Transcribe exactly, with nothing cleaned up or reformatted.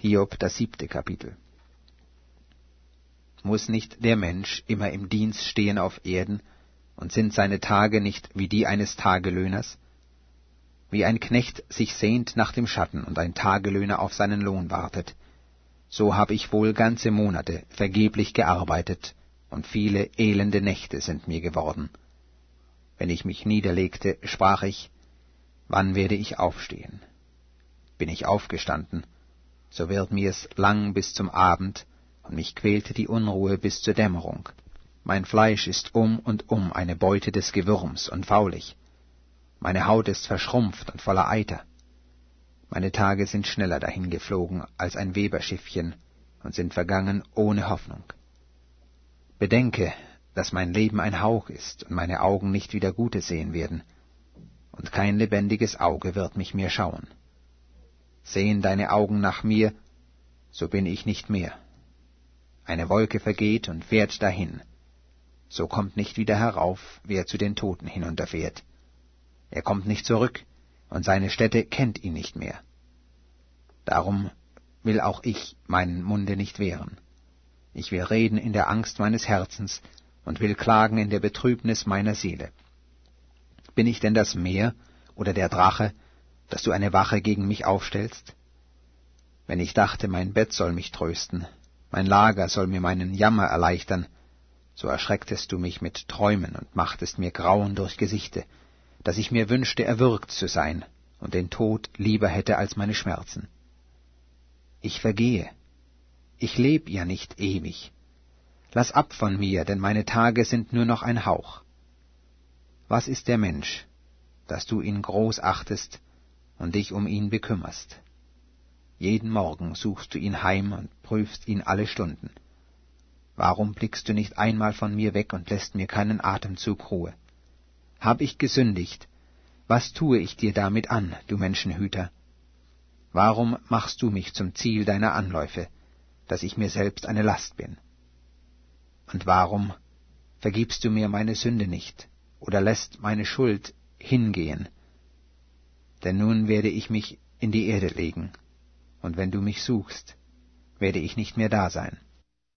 Hiob, das siebte Kapitel. Muss nicht der Mensch immer im Dienst stehen auf Erden, und sind seine Tage nicht wie die eines Tagelöhners? Wie ein Knecht sich sehnt nach dem Schatten und ein Tagelöhner auf seinen Lohn wartet, so habe ich wohl ganze Monate vergeblich gearbeitet, und viele elende Nächte sind mir geworden. Wenn ich mich niederlegte, sprach ich, wann werde ich aufstehen? Bin ich aufgestanden, so wird mir's lang bis zum Abend, und mich quälte die Unruhe bis zur Dämmerung. Mein Fleisch ist um und um eine Beute des Gewürms und faulig. Meine Haut ist verschrumpft und voller Eiter. Meine Tage sind schneller dahingeflogen als ein Weberschiffchen und sind vergangen ohne Hoffnung. Bedenke, dass mein Leben ein Hauch ist und meine Augen nicht wieder Gutes sehen werden, und kein lebendiges Auge wird mich mehr schauen. Sehen deine Augen nach mir, so bin ich nicht mehr. Eine Wolke vergeht und fährt dahin, so kommt nicht wieder herauf, wer zu den Toten hinunterfährt. Er kommt nicht zurück, und seine Stätte kennt ihn nicht mehr. Darum will auch ich meinen Munde nicht wehren. Ich will reden in der Angst meines Herzens und will klagen in der Betrübnis meiner Seele. Bin ich denn das Meer oder der Drache, dass du eine Wache gegen mich aufstellst? Wenn ich dachte, mein Bett soll mich trösten, mein Lager soll mir meinen Jammer erleichtern, so erschrecktest du mich mit Träumen und machtest mir Grauen durch Gesichte, dass ich mir wünschte, erwürgt zu sein und den Tod lieber hätte als meine Schmerzen. Ich vergehe, ich leb ja nicht ewig. Lass ab von mir, denn meine Tage sind nur noch ein Hauch. Was ist der Mensch, dass du ihn groß achtest und dich um ihn bekümmerst? Jeden Morgen suchst du ihn heim und prüfst ihn alle Stunden. Warum blickst du nicht einmal von mir weg und lässt mir keinen Atemzug Ruhe? Hab ich gesündigt? Was tue ich dir damit an, du Menschenhüter? Warum machst du mich zum Ziel deiner Anläufe, dass ich mir selbst eine Last bin? Und warum vergibst du mir meine Sünde nicht oder lässt meine Schuld hingehen? Denn nun werde ich mich in die Erde legen, und wenn du mich suchst, werde ich nicht mehr da sein.